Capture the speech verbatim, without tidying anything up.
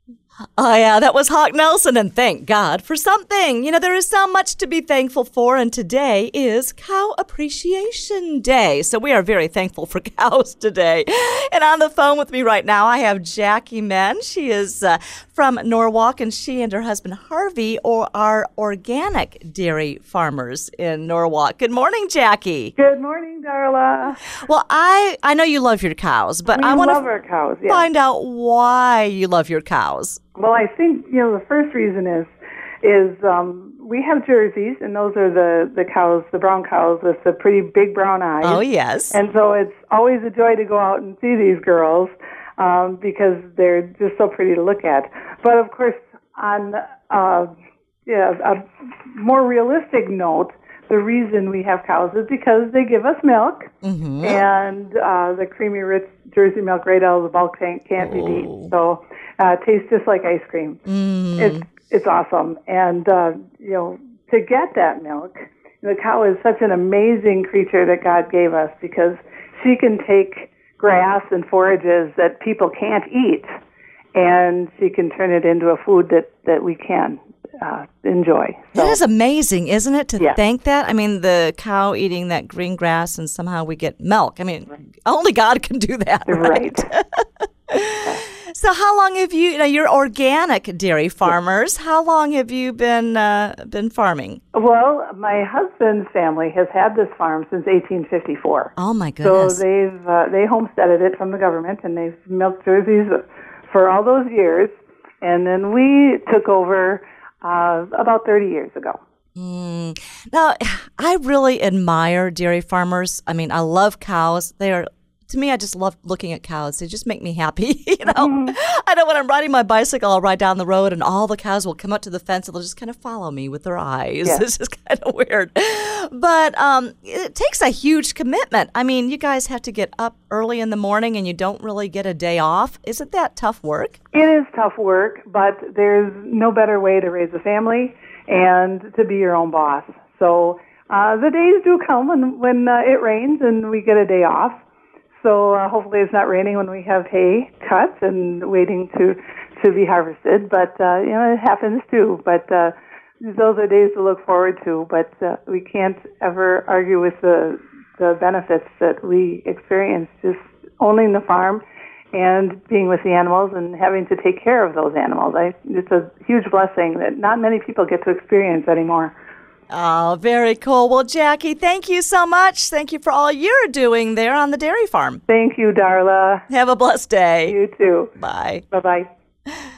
Oh, yeah, that was Hawk Nelson, and thank God for something. You know, there is so much to be thankful for, and today is Cow Appreciation Day. So we are very thankful for cows today. And on the phone with me right now, I have Jackie Menn. She is uh, from Norwalk, and she and her husband Harvey are organic dairy farmers in Norwalk. Good morning, Jackie. Good morning, Darla. Well, I, I know you love your cows, but we I want love our cows, yes. find out why you love your cows. Well, I think, you know, the first reason is is um, we have Jerseys, and those are the, the cows, the brown cows with the pretty big brown eyes. Oh, yes. And so it's always a joy to go out and see these girls um, because they're just so pretty to look at. But, of course, on uh, yeah, a more realistic note, the reason we have cows is because they give us milk, mm-hmm. and uh, the creamy, rich Jersey milk right out of the bulk tank can't be beat. So uh, it tastes just like ice cream. Mm. It's it's awesome. And, uh, you know, to get that milk, the cow is such an amazing creature that God gave us because she can take grass and forages that people can't eat, and she can turn it into a food that, that we can Uh, enjoy. So, that is amazing, isn't it, to yeah. think that? I mean, the cow eating that green grass and somehow we get milk. I mean, only God can do that, right? Right. So how long have you, you know, you're organic dairy farmers. How long have you been uh, been farming? Well, my husband's family has had this farm since eighteen fifty-four. Oh, my goodness. So they've uh, they homesteaded it from the government, and they've milked Jerseys for all those years. And then we took over Uh, about thirty years ago. Mm. Now, I really admire dairy farmers. I mean, I love cows. They are, to me, I just love looking at cows. They just make me happy. You know, mm-hmm. I know when I'm riding my bicycle, I'll ride down the road, and all the cows will come up to the fence, and they'll just kind of follow me with their eyes. Yeah. It's just kind of weird. But um, it takes a huge commitment. I mean, you guys have to get up early in the morning, and you don't really get a day off. Isn't that tough work? It is tough work, but there's no better way to raise a family and to be your own boss. So uh, the days do come when, when uh, it rains and we get a day off. So uh, hopefully it's not raining when we have hay cut and waiting to, to be harvested. But, uh, you know, it happens too. But uh, those are days to look forward to. But uh, we can't ever argue with the, the benefits that we experience just owning the farm and being with the animals and having to take care of those animals. I, it's a huge blessing that not many people get to experience anymore. Oh, very cool. Well, Jackie, thank you so much. Thank you for all you're doing there on the dairy farm. Thank you, Darla. Have a blessed day. You too. Bye. Bye-bye.